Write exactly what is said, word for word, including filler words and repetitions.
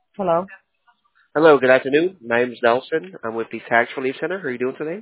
Hello. Hello, good afternoon. My name is Nelson. I'm with the Tax Relief Center. How are you doing today?